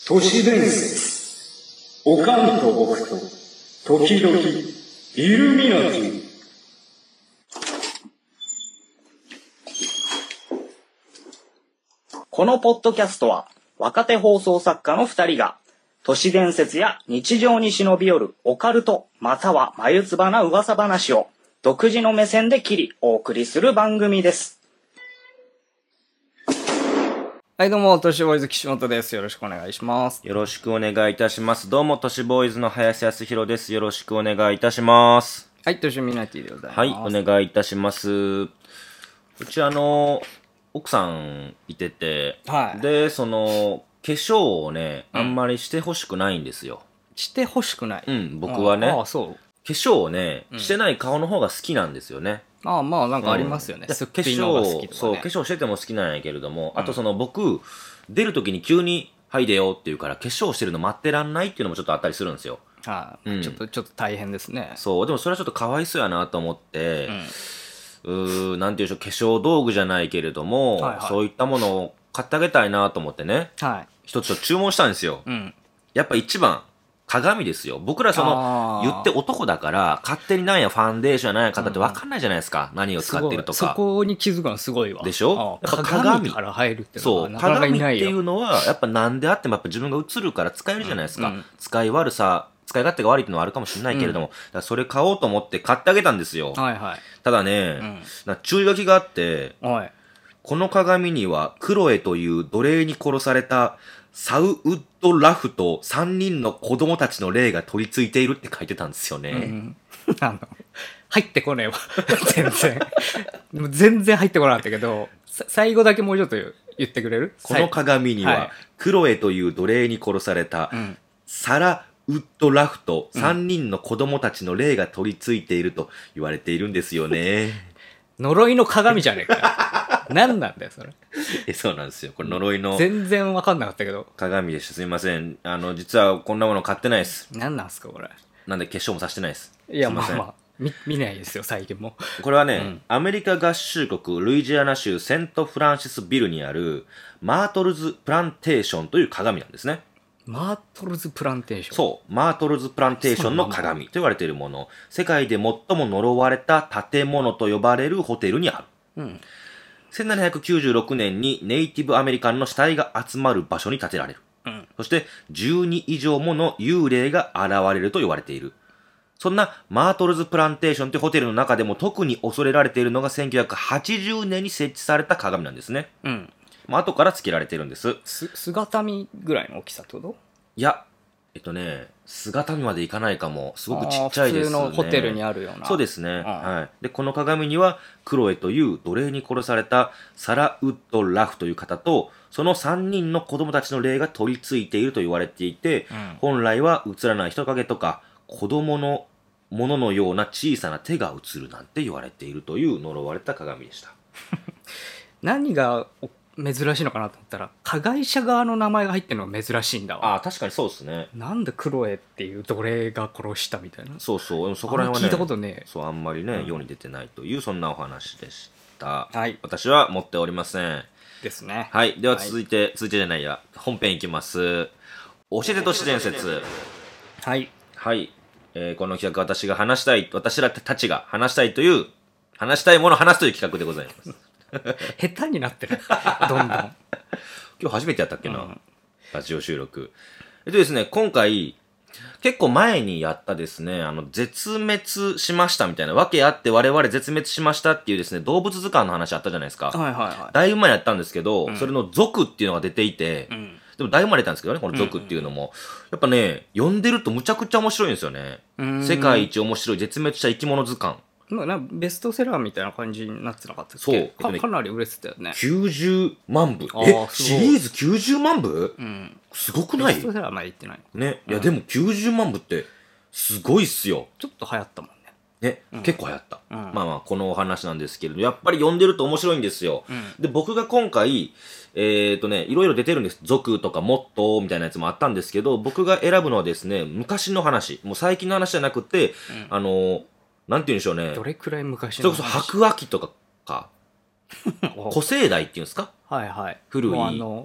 都市伝説。おかんと僕と、時々、イルミナティ。 このポッドキャストは、若手放送作家の2人が、都市伝説や日常に忍び寄るオカルト、または眉唾な噂話を、独自の目線で切り、お送りする番組です。はい、どうも、都市ボーイズ岸本です。よろしくお願いします。 よろしくお願いいたします。どうも、都市ボーイズの林康弘です。よろしくお願いいたします。 はい、都市ミナティでございます。 はい、お願いいたします。うち奥さんいてて、 はい、 で、化粧をね、あんまりしてほしくないんですよ。 してほしくない。 うん、僕はね、 そう。 化粧をね、してない顔の方が好きなんですよね。 まあ、なんかありますよね。すっぴんのが好きとかね。 そう、化粧してても好きなんやけれども、あと僕、出るときに急に、はい出ようって言うから、化粧してるの待ってらんないっていうのもちょっとあったりするんですよ。 はい、ちょっと大変ですね。 そう、でもそれはちょっとかわいそうやなと思って、なんていうんでしょう、化粧道具じゃないけれども、 はいはい、 そういったものを買ってあげたいなと思ってね、 はい、 一つ注文したんですよ。やっぱ一番、鏡ですよ。僕ら言って男だから、勝手になんやファンデーションやなんや方って分かんないじゃないですか。何を使ってるとか。 そこに気づくのすごいわ。 でしょ？ やっぱ鏡から入るってのはなかなかいないよ。 鏡っていうのは、やっぱ何であってもやっぱ自分が映るから使えるじゃないですか。使い勝手が悪いっていうのはあるかもしれないけれども、だからそれ買おうと思って買ってあげたんですよ。 はいはい。 ただね、注意書きがあって、この鏡にはクロエという奴隷に殺されたサウウッド・ラフと3人の子供たちの霊が取り付いているって書いてたんですよね。 入ってこねえわ。全然。全然入ってこなかったけど、最後だけもうちょっと言ってくれる？ この鏡には、クロエという奴隷に殺された、サラ・ウッド・ラフと3人の子供たちの霊が取り付いていると言われているんですよね。 呪いの鏡じゃねえか。何なんだよ、それ。 そうなんですよ。これ呪いの。 全然わかんなかったけど。 鏡でした。すいません。実はこんなもの買ってないです。 何なんすか、これ。 なんで化粧もさしてないです。 いや、まあ。見ないですよ、最近も。 これはね、アメリカ合衆国ルイジアナ州セントフランシスビルにあるマートルズ・プランテーションという鏡なんですね。 マートルズ・プランテーション？ そう。マートルズ・プランテーションの鏡と言われているもの。世界で最も呪われた建物と呼ばれるホテルにある。1796年にネイティブアメリカンの死体が集まる場所に建てられる。そして12以上もの幽霊が現れると言われている。そんなマートルズ・プランテーションというホテルの中でも特に恐れられているのが1980年に設置された鏡なんですね。後から付けられているんです。 姿見ぐらいの大きさってこと？ いや、姿見までいかないかも。すごくちっちゃいですね。 普通のホテルにあるような。 そうですね。はい。で、この鏡には、クロエという奴隷に殺されたサラ・ウッド・ラフという方と、その3人の子供たちの霊が取り付いていると言われていて、本来は映らない人影とか、子供のもののような小さな手が映るなんて言われているという呪われた鏡でした。 何が珍しいのかなと思ったら、加害者側の名前が入ってるのが珍しいんだわ。 確かにそうですね。 なんでクロエっていう奴隷が殺したみたいな。 そう、そこら辺はね、 聞いたことね。 そう、あんまりね、世に出てないという、そんなお話でした。 はい。 私は持っておりません。 ですね。 はい。では続いてじゃないや、本編いきます。教えて都市伝説。 はい。 はい。この企画、私らたちが話したいものを話すという企画でございます。 下手になってる。どんどん。 今日初めてやったっけな、ラジオ収録。ですね、今回、結構前にやったですね、絶滅しましたみたいな、わけあって我々絶滅しましたっていうですね、動物図鑑の話あったじゃないですか。だいぶ前やったんですけど、それの族っていうのが出ていて、でもだいぶ前出たんですけどね、この族っていうのも。やっぱね、読んでるとむちゃくちゃ面白いんですよね。世界一面白い絶滅した生き物図鑑。 ベストセラーみたいな感じになってなかったっけ？ そう。 かなり売れてたよね。 90万部。シリーズ90万部？すごくない？ ベストセラーまで言ってない。 ね。いや、でも90万部って、すごいっすよ。 ちょっと流行ったもんね。結構流行った。このお話なんですけれど、やっぱり読んでると面白いんですよ。で、僕が今回、いろいろ出てるんです。族とかモットーみたいなやつもあったんですけど、僕が選ぶのはですね、昔の話。もう最近の話じゃなくて、なんて言うんでしょうね。 どれくらい昔の話？それこそ白亜紀とか、古生代っていうんですか？ はいはい。 古い。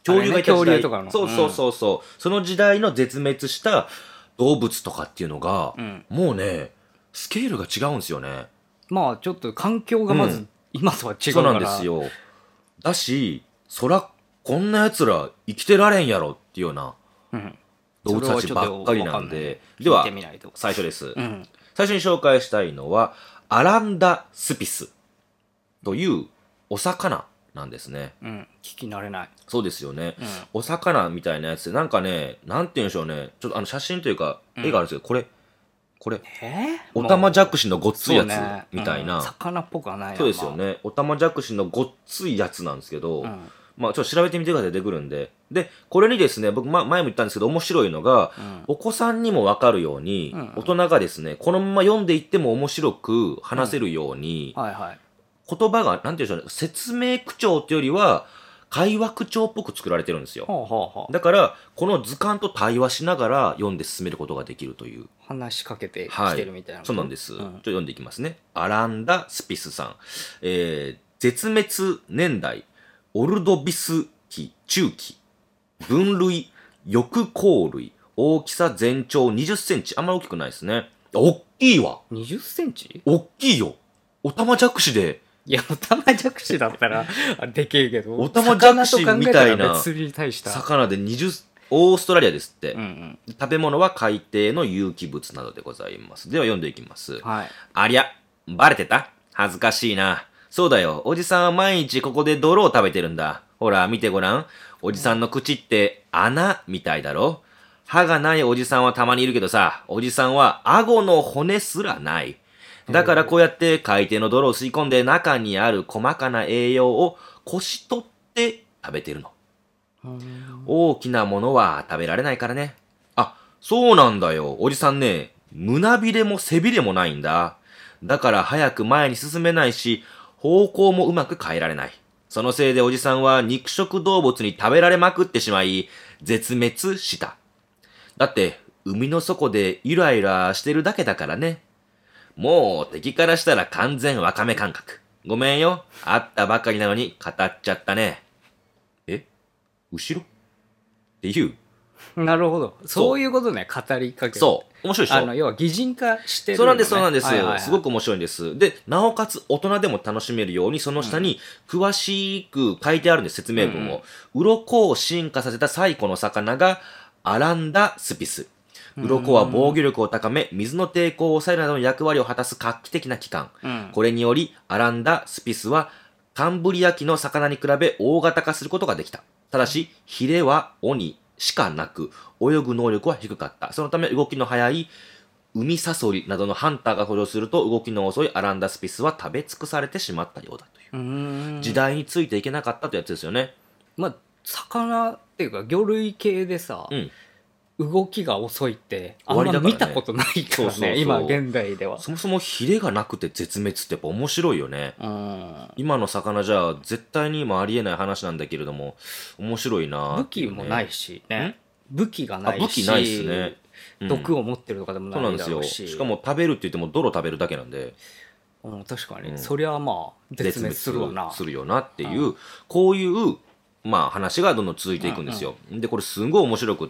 恐竜がいた時代。 恐竜とかの。 そうそうそうそう。その時代の絶滅した動物とかっていうのが、もうね、スケールが違うんですよね。 まあちょっと環境がまず、今とは違うから。 そうなんですよ。だし、そら、こんな奴ら生きてられんやろっていうような動物たちばっかりなんで。では、最初です。最初に紹介したいのは、アランダスピスというお魚なんですね。 聞き慣れない。 そうですよね。お魚みたいなやつで、なんかね、なんて言うんでしょうね。ちょっと写真というか、絵があるんですけど、これ。オタマジャクシのごっついやつみたいな。 魚っぽくはないな。 そうですよね。オタマジャクシのごっついやつなんですけど、まあちょっと調べてみてください。出てくるんで。で、これにですね、僕、前も言ったんですけど、面白いのが、お子さんにもわかるように、大人がですね、このまま読んでいっても面白く話せるように、言葉が、なんて言うんでしょうね、説明口調っていうよりは、会話口調っぽく作られてるんですよ。だから、この図鑑と対話しながら読んで進めることができるという。 話しかけてきてるみたいな。 そうなんです。ちょっと読んでいきますね。アランダ・スピスさん。絶滅年代、オルドビス期中期。分類、翼甲類。大きさ全長20センチ。あんまり大きくないですね。おっきいわ。 20センチ？ おっきいよ。オタマジャクシで。 いや、オタマジャクシだったら、でけえけど。 オタマジャクシみたいな魚でオーストラリアですって。食べ物は海底の有機物などでございます。では読んでいきます。ありゃ、バレてた？恥ずかしいな。そうだよ。おじさんは毎日ここで泥を食べてるんだ。ほら、見てごらん。おじさんの口って穴みたいだろ？歯がないおじさんはたまにいるけどさ、おじさんは顎の骨すらない。だからこうやって海底の泥を吸い込んで中にある細かな栄養をこし取って食べてるの。大きなものは食べられないからね。あ、そうなんだよ。おじさんね、胸びれも背びれもないんだ。だから早く前に進めないし、方向もうまく変えられない。そのせいでおじさんは肉食動物に食べられまくってしまい、絶滅した。だって、海の底でゆらゆらしてるだけだからね。もう敵からしたら完全ワカメ感覚。ごめんよ。会ったばかりなのに語っちゃったね。後ろっていう。 なるほど。そういうことね、語りかける。 そう。面白いでしょ？ 要は擬人化してる、ね。 そうなんです、そうなんです。すごく面白いんです。で、なおかつ大人でも楽しめるように、その下に詳しく書いてあるんです、説明文を。鱗を進化させた最古の魚がアランダスピス。鱗は防御力を高め、水の抵抗を抑えるなどの役割を果たす画期的な器官。これにより、アランダスピスはカンブリア紀の魚に比べ大型化することができた。ただし、ヒレは鬼しかなく、泳ぐ能力は低かった。そのため動きの速い海サソリなどのハンターが登場すると動きの遅いアランダスピスは食べ尽くされてしまったようだという。時代についていけなかったというやつですよね。 まあ、魚っていうか魚類系でさ、動きが遅いってあんま見たことないからね、今現代では。 そもそもヒレがなくて絶滅ってやっぱ面白いよね。今の魚じゃ絶対に今ありえない話なんだけれども面白いな、 武器もないしね。武器がないし、 武器ないっすね。 毒を持ってるとかでもないだろうし。そうなんですよ。 しかも食べるって言っても泥食べるだけなんで。 確かに、そりゃまあ絶滅するわな。 するよなっていう、こういうまあ話がどんどん続いていくんですよ。でこれすごい面白くって、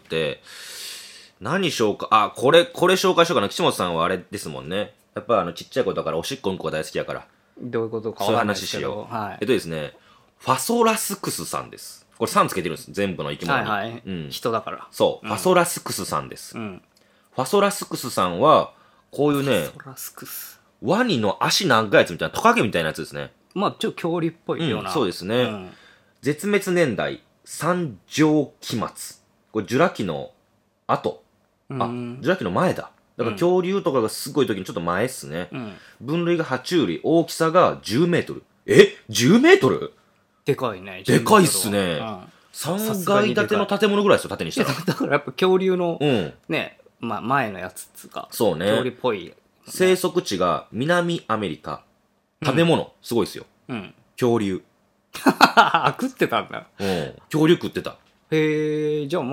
何紹介、これ紹介しようかな。岸本さんはあれですもんね。やっぱちっちゃい子だからおしっこうんこが大好きやから。 どういうことかそういう話しよう。ですね、ファソラスクスさんです。これ3つけてるんです。全部の生き物に。 人だから。 そう。ファソラスクスさんです。ファソラスクスさんは、こういうね、ワニの足長いやつみたいな、トカゲみたいなやつですね。 まあ、ちょっと恐竜っぽいような。 そうですね。絶滅年代、三条期末。これ、ジュラ紀の後。ジュラ紀の前だ。だから恐竜とかがすごい時にちょっと前っすね。分類が爬虫類、大きさが10メートル。10メートル？ でかいね。 でかいっすね。3階建ての建物ぐらいですよ、縦にしたら。 だからやっぱ恐竜の、ね、前のやつっつうか。 そうね。 恐竜っぽい。 生息地が南アメリカ。食べ物、すごいですよ。恐竜。 食ってたんだ。 恐竜食ってた。 へえ、じゃあまあ、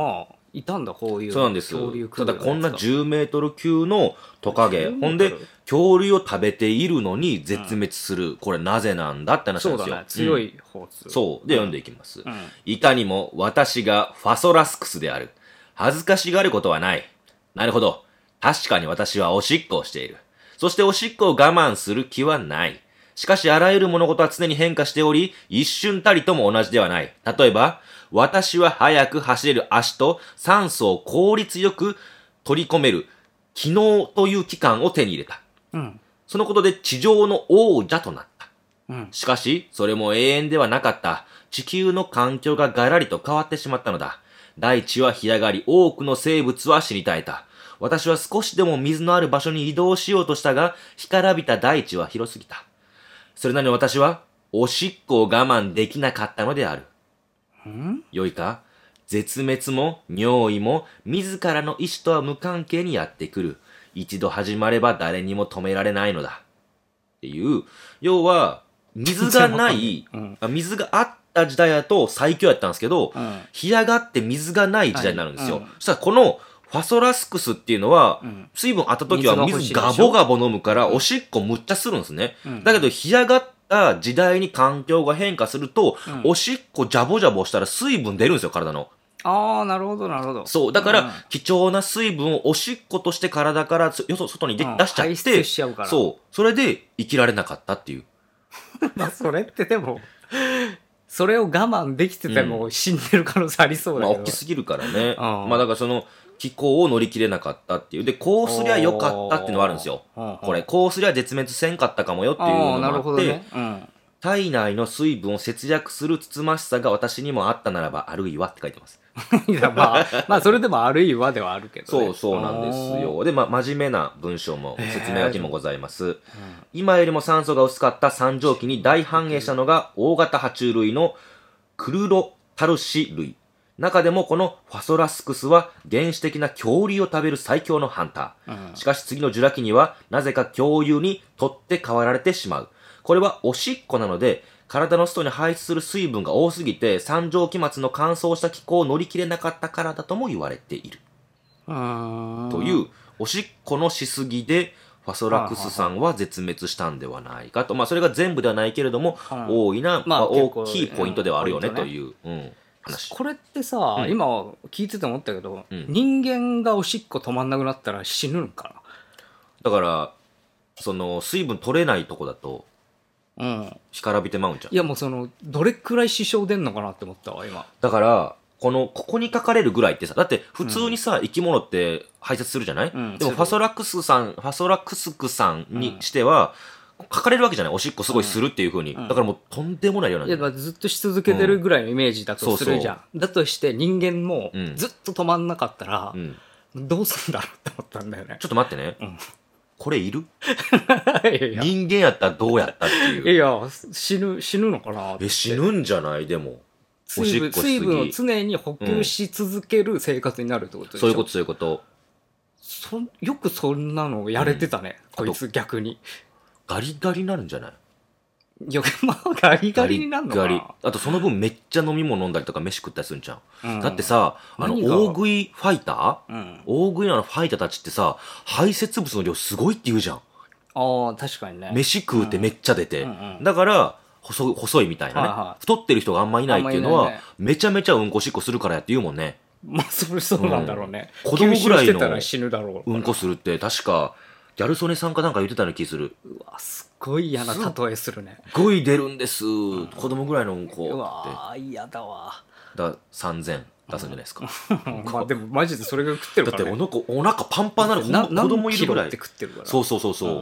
いたんだ、こういうそうなんです恐竜食うただこんなやつが 10メートル級のトカゲ 10 ほんでメートル恐竜を食べているのに絶滅する、これなぜなんだって話なんですよ。 そうだね、強い方通。 そう。で、読んでいきます。 んいかにも私がファソラスクスである。恥ずかしがることはない。なるほど。確かに私はおしっこをしている。そしておしっこを我慢する気はない。しかしあらゆる物事は常に変化しており、一瞬たりとも同じではない。例えば、私は速く走れる足と酸素を効率よく取り込める機能という器官を手に入れた。 うん。 そのことで地上の王者となった。 うん。 しかし、それも永遠ではなかった。地球の環境がガラリと変わってしまったのだ。大地は干上がり、多くの生物は死に絶えた。私は少しでも水のある場所に移動しようとしたが、干からびた大地は広すぎた。それなのに私は、おしっこを我慢できなかったのである。良いか？絶滅も尿意も自らの意志とは無関係にやってくる。一度始まれば誰にも止められないのだ。っていう、要は、水がない、水があった時代だと最強やったんですけど、干上がって水がない時代になるんですよ。そしたらこのファソラスクスっていうのは、水分あった時は水ガボガボ飲むから、おしっこむっちゃするんですね。だけど干上がった時代に環境が変化すると、おしっこジャボジャボしたら水分出るんですよ、体の。 ああ、なるほど、なるほど。 そう。だから、貴重な水分をおしっことして体から外に出しちゃっ排て、 出しちゃうからそう。それで生きられなかったっていう。 まあ、それってでも、それを我慢できてても死んでる可能性ありそうだまあ、 けど。 大きすぎるからね。 うんまあ、だからその、気候を乗り切れなかったっていう。で、こうすりゃよかったっていうのがあるんですよ。これ、こうすりゃ絶滅せんかったかもよっていうのああ、なるもあって、 ほどね。うん。 体内の水分を節約するつつましさが私にもあったならば、あるいはって書いてます。 いや、まあ、まあ、それでもあるいはではあるけどね。 そうそうなんですよ。で、まあ、真面目な文章も、説明書きもございます。今よりも酸素が薄かった三畳紀に大繁栄したのが大型爬虫類のクルロタルシ類。中でもこのファソラスクスは原始的な恐竜を食べる最強のハンター。しかし次のジュラ紀にはなぜか恐竜に取って代わられてしまう。これはおしっこなので、体の外に排出する水分が多すぎて、三畳紀末の乾燥した気候を乗り切れなかったからだとも言われている。という、おしっこのしすぎで、ファソラクスさんは絶滅したんではないかと。まあ、それが全部ではないけれども、大いな、まあ、大きいポイントではあるよね、という、話。 これってさ、今聞いてて思ったけど、人間がおしっこ止まんなくなったら死ぬのかだから、その、水分取れないとこだと、 な。 干からびてまうんじゃん。 いや、もうその、どれくらい支障出んのかなって思ったわ、今。 だから、ここに書かれるぐらいってさ、だって普通にさ、生き物って排泄するじゃない、でもファソラクスクさんにしては、書かれるわけじゃないおしっこすごいするっていう風に。だからもうとんでもない量なんいや、 だよ。 まあずっとし続けてるぐらいのイメージだとするじゃん。だとして人間もずっと止まんなかったら、どうすんだろうって思ったんだよね。 ちょっと待ってね。これいるいやいや人間やったらどうやったっていう。 いや、死ぬのかなって死ぬんじゃないでも。おしっこしすぎ水分を常に補給し続ける生活になるってことでしょ、 そういうことそういうこと。 よくそんなのやれてたね、こいつ逆に。 ガリガリになるんじゃないいや、まあ、ガリガリになるのかな。 ガリガリ。あとその分めっちゃ飲み物飲んだりとか飯食ったりするんじゃん。だってさ、 何が大食いファイター、大食いのファイターたちってさ、排泄物の量すごいって言うじゃん。 ああ、確かにね。 飯食うってめっちゃ出て。だから、細いみたいなね、太ってる人があんまいないっていうのは、めちゃめちゃうんこしっこするからやって言うもんね。 まあ、そうなんだろうね。 子供ぐらいの吸収してたら死ぬだろう。 うんこするって確か、ギャル曽根さんかなんか言ってたような気する。 うわ、すっごい嫌な例えするね。 すっごい出るんです。子供ぐらいのうんこって。 うわ、嫌だわ。 だ3000出すんじゃないですか。 まあでもマジでそれが食ってるだってからね。 お腹パンパンなの子供いるぐらい。 って食ってるから。 そう。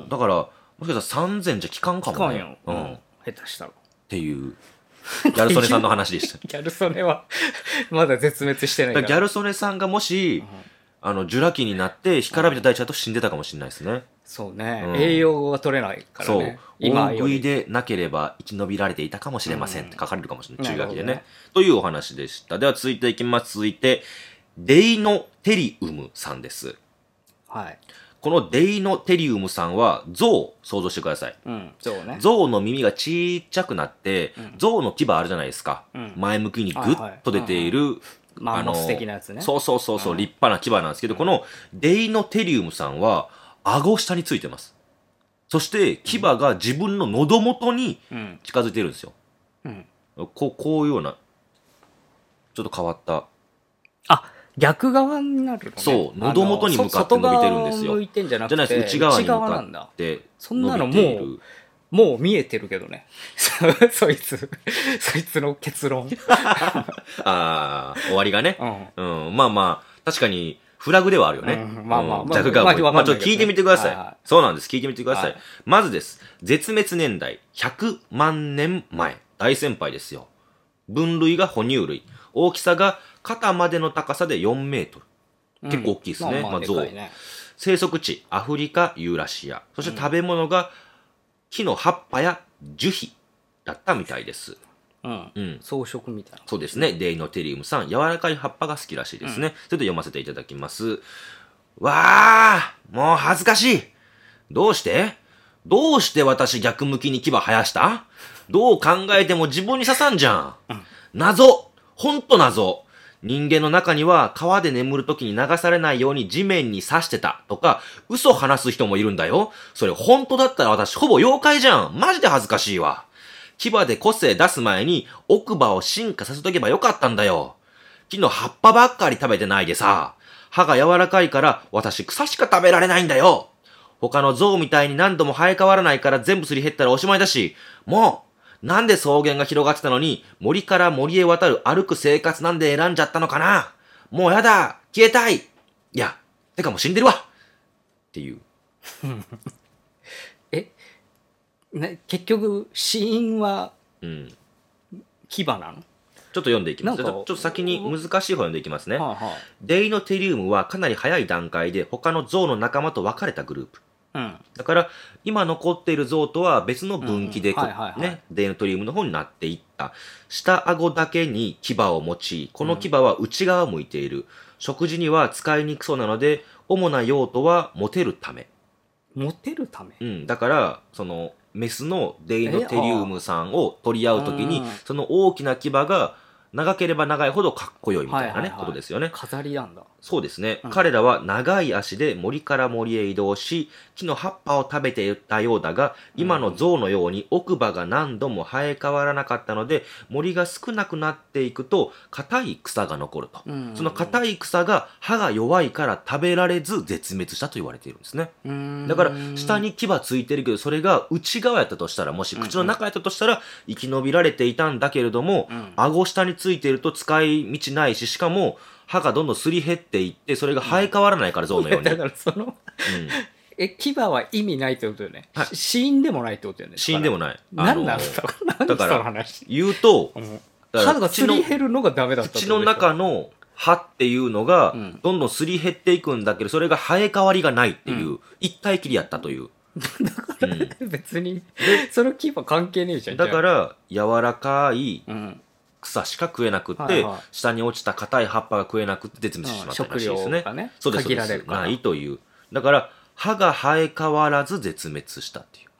だから、もしかしたら3000じゃ効かんかもね。 効かんよ。下手したら。 っていう、ギャル曽根さんの話でした。 ギャル曽根はまだ絶滅してないから。 ギャル曽根さんがもし、ジュラ紀になって干からびた大地だと死んでたかもしれないですね。 そうね。栄養が取れないからね。 大食いでなければ生き延びられていたかもしれませんって書かれるかもしれない。中学でね。というお話でした。では続いていきます。続いて、デイノテリウムさんです。 はい。 このデイノテリウムさんは象を想像してください。 そうね。 象の耳がちっちゃくなって、象の牙あるじゃないですか。前向きにグッと出ているマンモス的なやつね。 そう、立派な牙なんですけど、このデイノテリウムさんは、顎下についてます。そして、牙が自分の喉元に近づいてるんですよ。こういうような、ちょっと変わった。 あ、逆側になるのね。 そう、喉元に向かって伸びてるんですよ。 外側向いてんじゃなくて、 内側に向かってそんなの伸びている。 もう見えてるけどね。そいつの結論。 ああ、終わりがね。まあ、確かに、フラグではあるよね。逆側も。ちょっと聞いてみてください。そうなんです。聞いてみてください。まずです。絶滅年代、100万年前。大先輩ですよ。分類が哺乳類。大きさが肩までの高さで4メートル。結構大きいですね。象。生息地、アフリカ、ユーラシア。そして食べ物が木の葉っぱや樹皮だったみたいです。 装飾みたいな。 そうですね。デイノテリウムさん、柔らかい葉っぱが好きらしいですね。それで読ませていただきます。わー、もう恥ずかしい。どうして私逆向きに牙生やした？どう考えても自分に刺さんじゃん。謎。ほんと謎。人間の中には川で眠るときに流されないように地面に刺してたとか、嘘話す人もいるんだよ。それ本当だったら私ほぼ妖怪じゃん。マジで恥ずかしいわ。牙で個性出す前に奥歯を進化させとけばよかったんだよ。木の葉っぱばっかり食べてないでさ。歯が柔らかいから私草しか食べられないんだよ。他の象みたいに何度も生え変わらないから全部すり減ったらおしまいだし、もう、なんで草原が広がってたのに森から森へ渡る歩く生活なんで選んじゃったのかな。もうやだ、消えたい。いや、てかもう死んでるわっていう。 結局死因は牙なの？ ちょっと読んでいきます。ちょっと先に難しい方読んでいきますね。デイノテリウムはかなり早い段階で他の象の仲間と分かれたグループ。だから今残っている象とは別の分岐でデイノテリウムの方になっていった。下顎だけに牙を持ち、この牙は内側を向いている。食事には使いにくそうなので、主な用途はモテるため。 モテるため？ だからそのメスのデイノテリウムさんを取り合うときに、その大きな牙が長ければ長いほどかっこよいみたいなね、ことですよね。 飾りなんだ。 そうですね。彼らは長い足で森から森へ移動し、木の葉っぱを食べていたようだが、今の象のように奥歯が何度も生え変わらなかったので、森が少なくなっていくと、硬い草が残ると。その硬い草が歯が弱いから食べられず絶滅したと言われているんですね。だから、下に牙ついてるけど、それが内側やったとしたら、もし口の中やったとしたら、生き延びられていたんだけれども、顎下についていると使い道ないし、しかも、歯がどんどんすり減っていって、それが生え変わらないから、象のように。 だから牙は意味ないってことよね。死因でもないってことよね。 死因でもない。 何なんだだから、言うと、 歯がすり減るのがダメだった。 口の中の歯っていうのが、どんどんすり減っていくんだけど、それが生え変わりがないっていう、一体きりやったという。 だから別に、その牙関係ねえじゃん。 だから、柔らかい、草しか食えなくって、下に落ちた硬い葉っぱが食えなくって絶滅してしまったらしいですね。そうです、そうです。ないという。だから、歯が生え変わらず絶滅したっていう。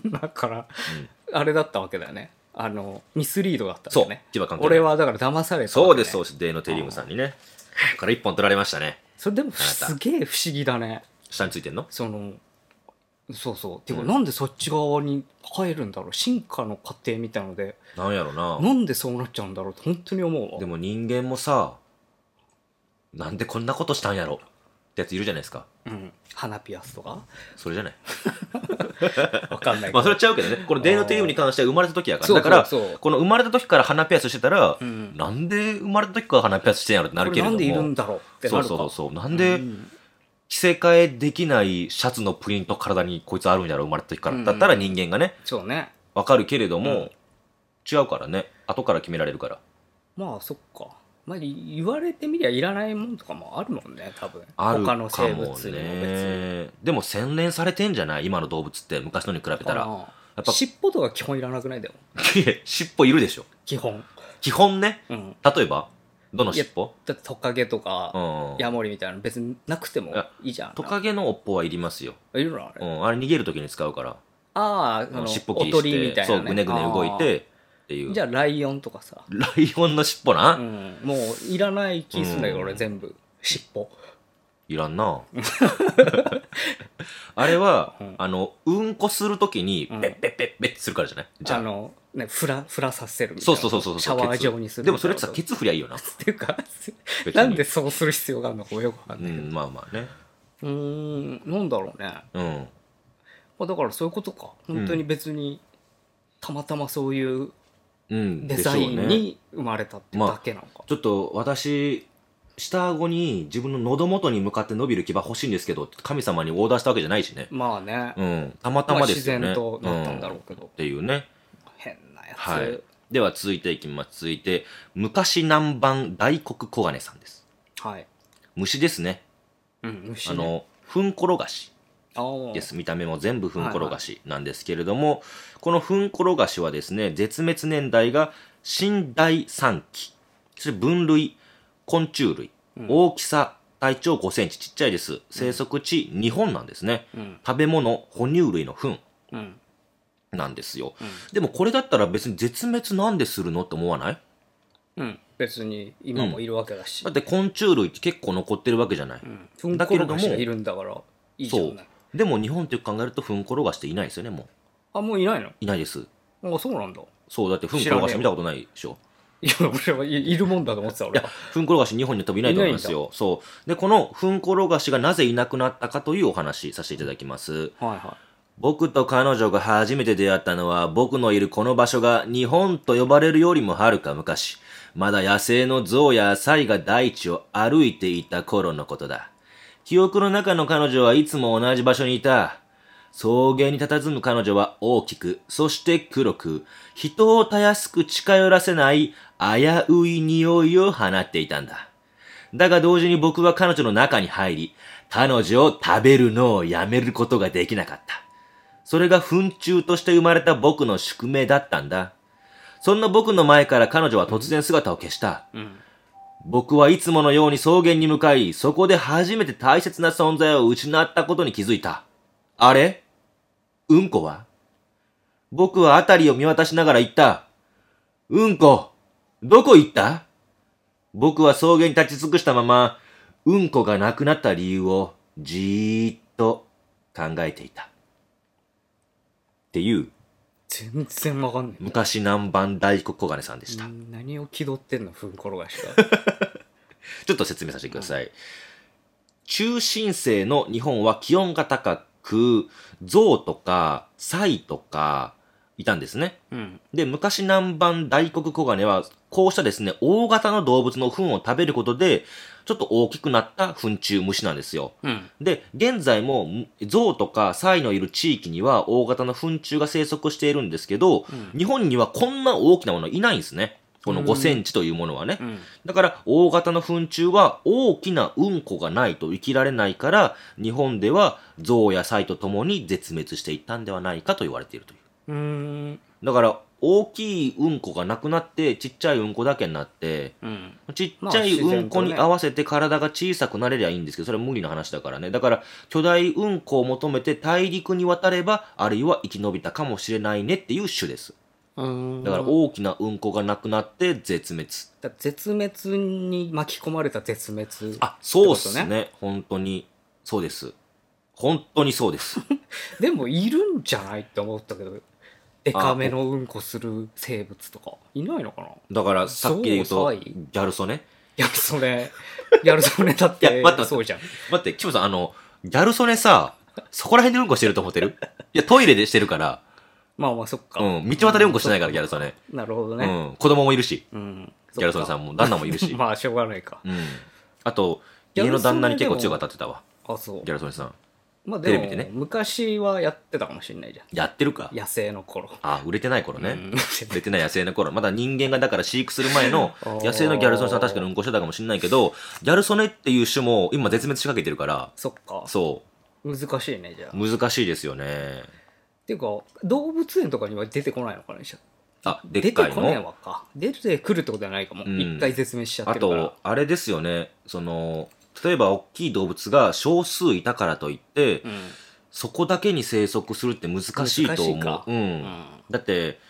だから、あれだったわけだよね。ミスリードだったんだよね。 そう、牙関係ない。 俺はだから騙された。 そうです、そうです。デイノテリウムさんにね。こから一本取られましたね。 それでもすげえ不思議だね。 下についてんの？ そうそう。てか、なんでそっち側に入るんだろう。進化の過程みたいので。 なんやろな。 なんでそうなっちゃうんだろうって本当に思うわ。 でも人間もさ、なんでこんなことしたんやろってやついるじゃないですか。 鼻ピアスとかそれじゃない。 わかんないけど。 まあそれちゃうけどね。このデイノテリウムに関しては生まれた時やから。だから、この生まれた時から鼻ピアスしてたら、なんで生まれた時から鼻ピアスしてんやろってなるけれども。 なんでいるんだろうってなるか。 そう。なんで、着せ替えできないシャツのプリント体にこいつあるんやろ生まれた時から。だったら人間がね、 そうね。 わかるけれども、違うからね。後から決められるから。 まあそっか。まあ言われてみりゃいらないもんとかもあるもんね、多分。 あるかもね。 他の生物にも別に。 でも洗練されてんじゃない今の動物って昔のに比べたら。 やっぱ尻尾とか基本いらなくないでも。 尻尾いるでしょ。 基本。 基本ね。例えばどの尻尾？ だってトカゲとか、ヤモリみたいなの別になくてもいいじゃん。 トカゲの尾っぽはいりますよ。 いるのあれ？ あれ逃げるときに使うから。 尻尾切りして、 そう、ぐねぐね動いて、 っていう。 じゃあライオンとかさ、 ライオンの尻尾な、 もういらない気すんだけど、俺全部尻尾。 いらんなあれは、うんこするときにペッペッペッペッってするからじゃない？じゃあフラさせるみたいな。 そうシャワー状にする。 でもそれってさ、ケツ振りゃいいよな。 っていうか、なんでそうする必要があるのかよくわかんないけど。 まあまあね。 なんだろうね。だからそういうことか。本当に別に、たまたまそういうデザインに生まれたってだけなのか。 ちょっと私、下顎に自分の喉元に向かって伸びる牙欲しいんですけど、神様にオーダーしたわけじゃないしね。 まあね。 たまたまですよね。 自然となったんだろうけど。 っていうね。 変なやつ。 はい。では続いていきます。続いて、昔南蛮大黒黄金さんです。 はい。 虫ですね。 虫ね。 ふんころがしです。見た目も全部ふんころがしなんですけれども、このふんころがしはですね、絶滅年代が新第3期。そして分類、昆虫類。大きさ、体長5センチ、ちっちゃいです。生息地、日本なんですね。食べ物、哺乳類の糞。なんですよ、でもこれだったら別に絶滅なんでするのって思わない？ 別に今もいるわけだし、 だって昆虫類って結構残ってるわけじゃない、 だけれどもいるんだからいいじゃない。 でも日本って考えるとフンコロガシっていないですよね。もうもういないの？ いないです。 そうなんだ。 そうだってフンコロガシ見たことないでしょ。 いや俺はいるもんだと思ってた。俺はフンコロガシ日本に多分いないと思いますよ。そうで、このフンコロガシがなぜいなくなったかというお話させていただきます。僕と彼女が初めて出会ったのは、僕のいるこの場所が日本と呼ばれるよりもはるか昔、まだ野生の象やサイが大地を歩いていた頃のことだ。記憶の中の彼女はいつも同じ場所にいた。草原に佇む彼女は大きく、そして黒く、人をたやすく近寄らせない危うい匂いを放っていたんだ。だが同時に僕は彼女の中に入り、彼女を食べるのをやめることができなかった。それが糞虫として生まれた僕の宿命だったんだ。そんな僕の前から彼女は突然姿を消した。僕はいつものように草原に向かい、そこで初めて大切な存在を失ったことに気づいた。あれ？うんこは？僕は辺りを見渡しながら言った。うんこ、どこ行った？僕は草原に立ち尽くしたまま、うんこがなくなった理由をじーっと考えていた。っていう。 全然わかんない。 昔南蛮大黒黄金さんでした。 何を気取ってんの、ふんころがしが。 ちょっと説明させてください。中新世の日本は気温が高く、象とかサイとかいたんですね。で、昔南蛮大黒黄金は、こうしたですね、大型の動物の糞を食べることで、ちょっと大きくなった糞虫虫なんですよ。で、現在も象とかサイのいる地域には大型の糞虫が生息しているんですけど、日本にはこんな大きなものいないんですね。この5センチというものはね。だから大型の糞虫は大きなうんこがないと生きられないから、日本では象やサイとともに絶滅していったんではないかと言われているという。だから大きいうんこがなくなってちっちゃいうんこだけになって、ちっちゃいうんこに合わせて体が小さくなれりゃいいんですけど、それは無理な話だからね。だから巨大うんこを求めて大陸に渡れば、あるいは生き延びたかもしれないねっていう種です。だから大きなうんこがなくなって絶滅。 絶滅に巻き込まれた絶滅、ね。 そうですね。本当にそうです。本当にそうです。 でもいるんじゃないって思ったけど、デカめのうんこする生物とかいないのかな。 だからさっきで言うとギャル曽根。 ギャル曽根だって。そうじゃん。 待って、キムさん、ギャル曽根さ、そこら辺でうんこしてると思ってる？いや、トイレでしてるから。 まあそっか。 道端でうんこしてないから、ギャル曽根。 なるほどね。 子供もいるし。ギャル曽根さんも旦那もいるし。 まあしょうがないか。 あと、家の旦那に結構強く当たってたわ。 そう。 ギャル曽根さん。 まあでも、昔はやってたかもしれないじゃん。 やってるか。 野生の頃。 売れてない頃ね。売れてない野生の頃。まだ人間がだから飼育する前の野生のギャル曽根さんは確かにうんこしてたかもしれないけど、ギャル曽根っていう種も今絶滅しかけてるから。 そっか。 そう。 難しいね、じゃあ。 難しいですよね。 っていうか、動物園とかには出てこないのかな、じゃあ。でっかいの？ 出てこないわか。出てくるってことはないかも。一回絶滅しちゃってるから。 あと、あれですよね。例えば大きい動物が少数いたからといって、そこだけに生息するって難しいと思う。だって、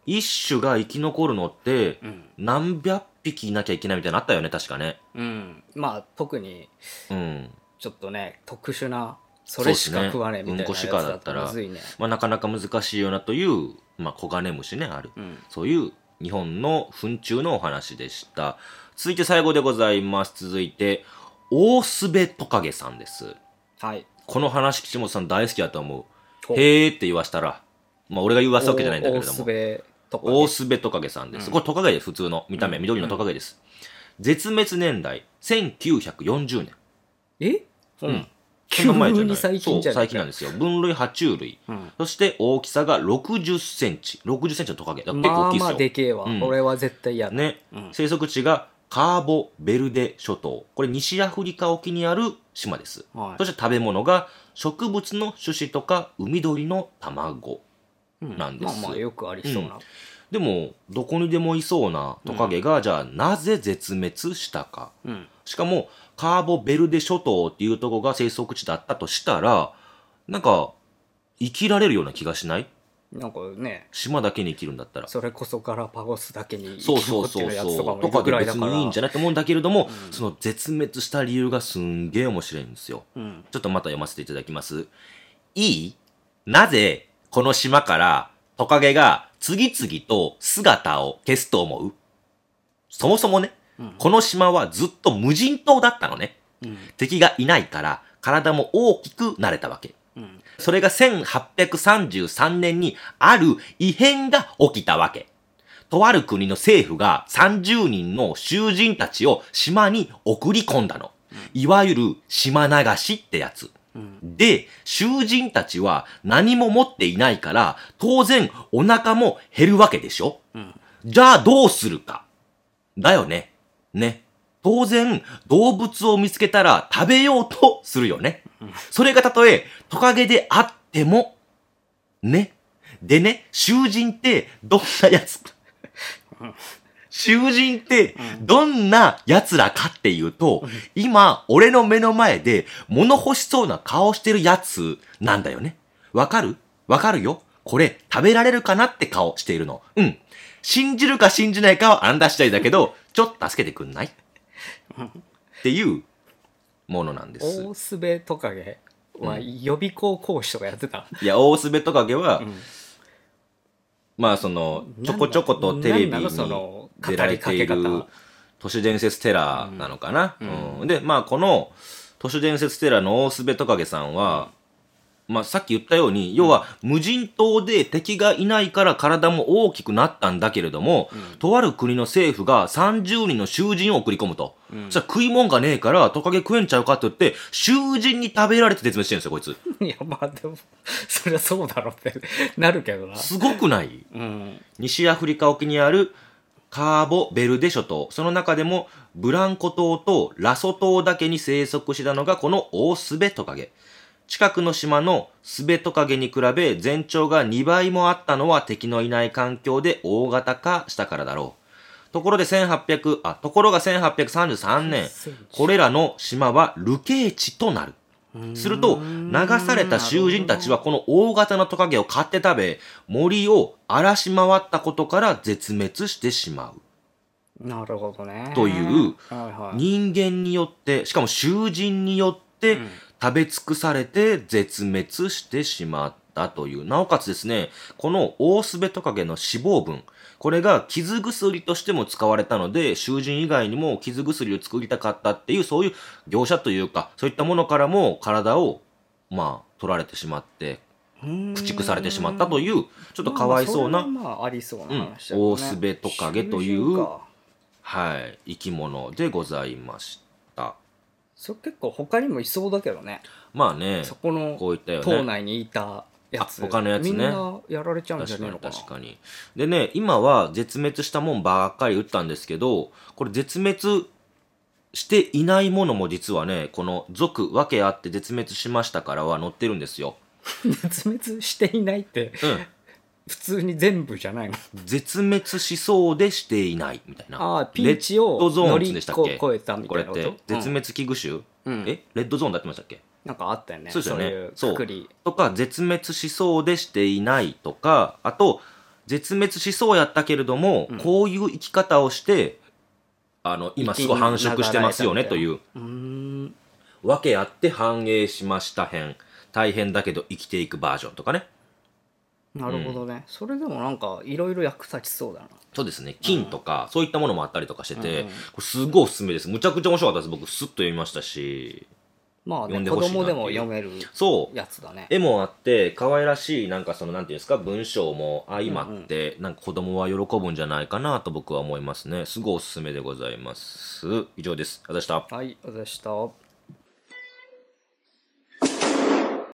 一種が生き残るのってうん何百匹いなきゃいけないみたいなのあったよね、確かね。 まあ特にうん。 ちょっとね特殊なそれしか食わねえみたいなやつだったらむずいね。 まあ、なかなか難しいよなという、まあ、コガネムシね、ある。そういう日本の糞虫のお話でした。続いて最後でございます。続いて、オオスベトカゲさんです。 はい。 この話、岸本さん大好きだと思う。 ほへーって言わしたら、まあ、俺が言わすわけじゃないんだけれども。 オオスベトカゲ。 オオスベトカゲさんです。これトカゲで普通の見た目、緑のトカゲです。絶滅年代、1940年。 え急に最近じゃそう、最近なんですよ。分類爬虫類。そして大きさが60センチ。60センチのトカゲ。結構大きいですよ。 まあまあでけえわ。俺は絶対嫌だ。 ね。生息地がカーボベルデ諸島。これ西アフリカ沖にある島です。そして食べ物が植物の種子とか海鳥の卵なんです。 まあまあよくありそうな。 でも、どこにでもいそうなトカゲが、じゃあなぜ絶滅したか。しかも、カーボベルデ諸島っていうとこが生息地だったとしたら、なんか、生きられるような気がしない？ なんかね、 島だけに生きるんだったら。 それこそガラパゴスだけにそう生き残ってるやつとかもいとかでるぐらいだから。 別にいいんじゃないと思うんだけれども、その絶滅した理由がすんげえ面白いんですよ。ちょっとまた読ませていただきます。なぜ、この島からトカゲが次々と姿を消すと思う？そもそもね、この島はずっと無人島だったのね。敵がいないから体も大きくなれたわけ。それが1833年にある異変が起きたわけ。とある国の政府が30人の囚人たちを島に送り込んだの。いわゆる島流しってやつ。で、囚人たちは何も持っていないから、当然お腹も減るわけでしょ？じゃあどうするか。だよね。ね。当然、動物を見つけたら食べようとするよね。それがたとえトカゲであっても、ね。でね、囚人ってどんなやつ？囚人ってどんな奴らかっていうと、今、俺の目の前で物欲しそうな顔してるやつなんだよね。わかるよ。これ食べられるかなって顔しているの。信じるか信じないかはあんた次第だけど、ちょっと助けてくんない？っていうものなんです。 オオスベトカゲは予備校講師とかやってた。 いや、オオスベトカゲは、まあちょこちょことテレビに出られている都市伝説テラーなのかな。で、まあこの都市伝説テラーのオオスベトカゲさんは、まあさっき言ったように、要は無人島で敵がいないから体も大きくなったんだけれども、とある国の政府が30人の囚人を送り込むと。そしたら食い物がねえからトカゲ食えんちゃうかって言って、囚人に食べられて絶滅してるんですよ、こいつ。 いや、まあでも、そりゃそうだろってなるけどな。 すごくない？西アフリカ沖にあるカーボベルデ諸島。その中でもブランコ島とラソ島だけに生息したのがこのオオスベトカゲ。近くの島のスベトカゲに比べ全長が2倍もあったのは敵のいない環境で大型化したからだろう。ところが1833年、これらの島は流刑地となる。すると、流された囚人たちはこの大型のトカゲを買って食べ、森を荒らし回ったことから絶滅してしまう。 なるほどね。 という、人間によって、しかも囚人によって、食べ尽くされて絶滅してしまったという。なおかつですね、このオオスベトカゲの脂肪分、これが傷薬としても使われたので、囚人以外にも傷薬を作りたかったっていう、そういう業者というか、そういったものからも体を、まあ、取られてしまって、駆逐されてしまったという、ちょっとかわいそうな、 ありそうな話だね。 オオスベトカゲという、はい、生き物でございました。 それ結構他にもいそうだけどね。 まあね、 そこのこういったよね、 島内にいたやつ。 他のやつね。 みんなやられちゃうんじゃねえのかな。 確かに。でね、今は絶滅したもんばっかり撃ったんですけど、これ絶滅していないものも実はね、この属分けあって絶滅しましたからは載ってるんですよ。 絶滅していないって、普通に全部じゃないの？ 絶滅しそうでしていないみたいな。 ああ、ピンチを乗り越えたみたいなこと？ これって絶滅危惧種、レッドゾーンだってましたっけ？ なんかあったよね。 そうですよね。 そういうくくり。 とか、絶滅しそうでしていないとか、あと、 絶滅しそうやったけれども、こういう生き方をして今すごい繁殖してますよねという訳あって繁栄しました編、大変だけど生きていくバージョンとかね。 なるほどね、それでもなんかいろいろ役立ちそうだな。 そうですね、金とかそういったものもあったりとかしてて、これすごいおすすめです。むちゃくちゃ面白かったです。僕スッと読みましたし、 まあね、 読んでほしいなっていう子供でも読めるそうやつだね。 絵もあって可愛らしい、なんかそのなんていうんですか、文章も相まって、なんか子供は喜ぶんじゃないかなと僕は思いますね。すごいおすすめでございます。以上です。ありがとうございました。 はい、ありがとうございました。